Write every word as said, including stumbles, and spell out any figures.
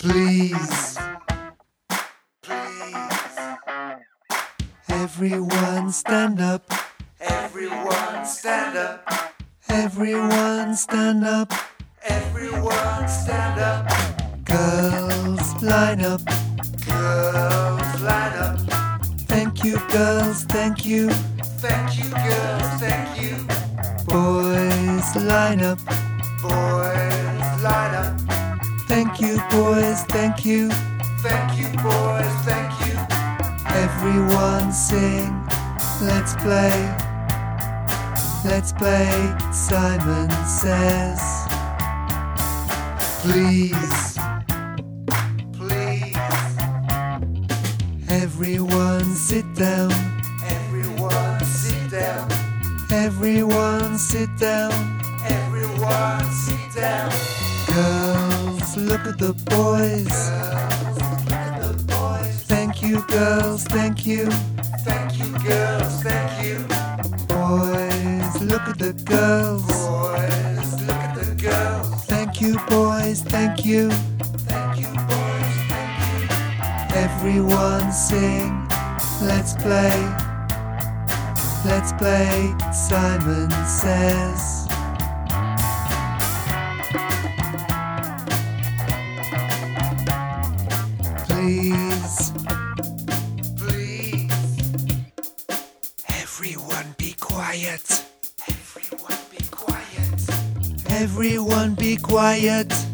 Please, please, everyone stand up. Everyone stand up. Everyone stand up. Everyone stand up. Girls line up. Girls line up. Thank you, girls, thank you. Thank you, girls, thank you. Boys line up. Boys line up. Thank you, boys, thank you. Thank you, boys, thank you. Everyone sing. Let's play. Let's play. Simon Says. Please. Please. Everyone sit down. Everyone sit down. Everyone sit down. Everyone sit down. Girls, look at the boys. Girls, look at the boys. Thank you, girls, thank you. Thank you, girls, thank you. Boys, look at the girls. Boys, look at the girls. Thank you, boys, thank you. Thank you, boys, thank you. Everyone sing. Let's play. Let's play. Simon Says. Please, please, everyone be quiet. Everyone be quiet. Everyone be quiet.